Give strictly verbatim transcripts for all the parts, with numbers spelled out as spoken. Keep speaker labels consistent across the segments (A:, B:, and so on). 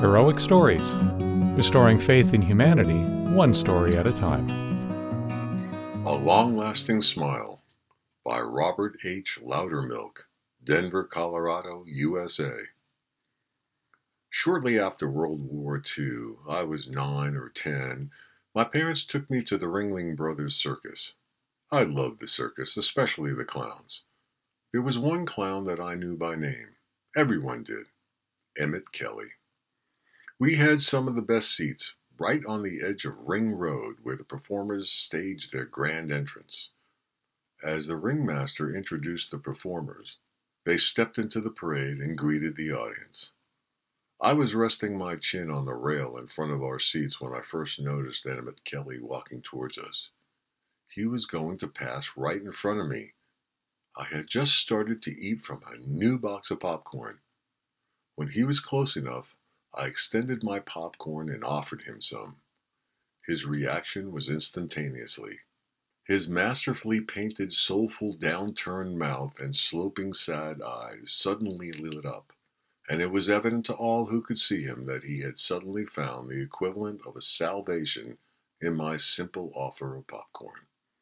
A: Heroic Stories, restoring faith in humanity, one story at a time.
B: A Long-Lasting Smile by Robert H. Loudermilk, Denver, Colorado, U S A. Shortly after World War Two, I was nine or ten, my parents took me to the Ringling Brothers Circus. I loved the circus, especially the clowns. There was one clown that I knew by name. Everyone did. Emmett Kelly. We had some of the best seats, right on the edge of Ring Road where the performers staged their grand entrance. As the ringmaster introduced the performers, they stepped into the parade and greeted the audience. I was resting my chin on the rail in front of our seats when I first noticed Emmett Kelly walking towards us. He was going to pass right in front of me. I had just started to eat from a new box of popcorn. When he was close enough, I extended my popcorn and offered him some. His reaction was instantaneously. His masterfully painted, soulful, downturned mouth and sloping, sad eyes suddenly lit up, and it was evident to all who could see him that he had suddenly found the equivalent of a salvation in my simple offer of popcorn.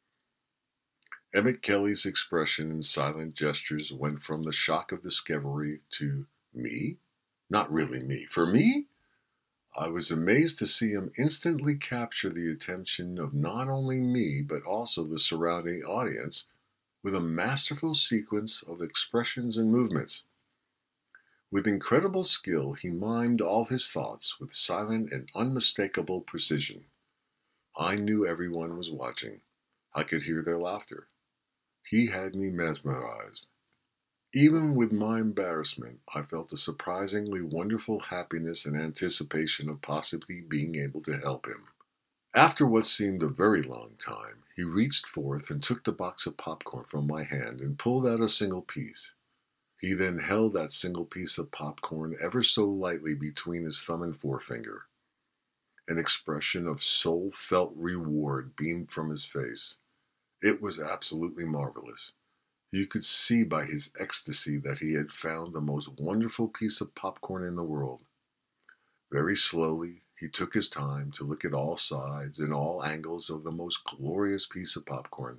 B: Emmett Kelly's expression and silent gestures went from the shock of discovery to me? Not really me. For me? I was amazed to see him instantly capture the attention of not only me, but also the surrounding audience with a masterful sequence of expressions and movements. With incredible skill, he mimed all his thoughts with silent and unmistakable precision. I knew everyone was watching. I could hear their laughter. He had me mesmerized. Even with my embarrassment, I felt a surprisingly wonderful happiness and anticipation of possibly being able to help him. After what seemed a very long time, he reached forth and took the box of popcorn from my hand and pulled out a single piece. He then held that single piece of popcorn ever so lightly between his thumb and forefinger. An expression of soul-felt reward beamed from his face. It was absolutely marvelous. You could see by his ecstasy that he had found the most wonderful piece of popcorn in the world. Very slowly, he took his time to look at all sides and all angles of the most glorious piece of popcorn.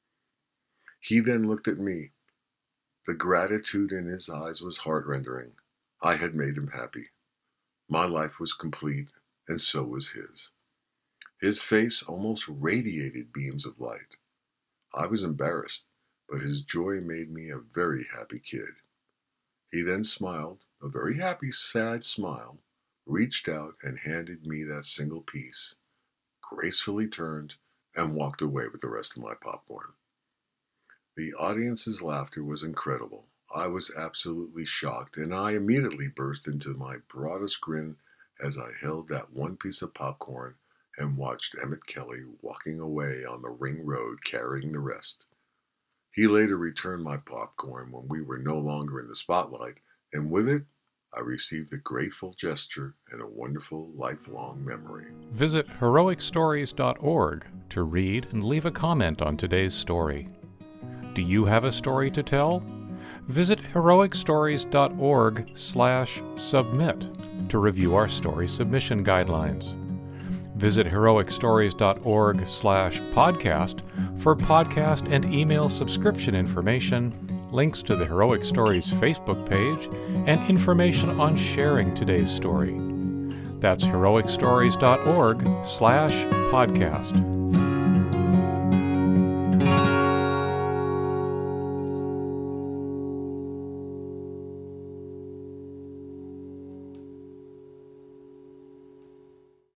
B: He then looked at me. The gratitude in his eyes was heart-rending. I had made him happy. My life was complete, and so was his. His face almost radiated beams of light. I was embarrassed, but his joy made me a very happy kid. He then smiled, a very happy, sad smile, reached out and handed me that single piece, gracefully turned, and walked away with the rest of my popcorn. The audience's laughter was incredible. I was absolutely shocked, and I immediately burst into my broadest grin as I held that one piece of popcorn and watched Emmett Kelly walking away on the Ring Road carrying the rest. He later returned my popcorn when we were no longer in the spotlight, and with it, I received a grateful gesture and a wonderful lifelong memory.
A: Visit heroic stories dot org to read and leave a comment on today's story. Do you have a story to tell? Visit heroic stories dot org slash submit to review our story submission guidelines. Visit heroic stories dot org slash podcast for podcast and email subscription information, links to the Heroic Stories Facebook page, and information on sharing today's story. That's heroic stories dot org slash podcast.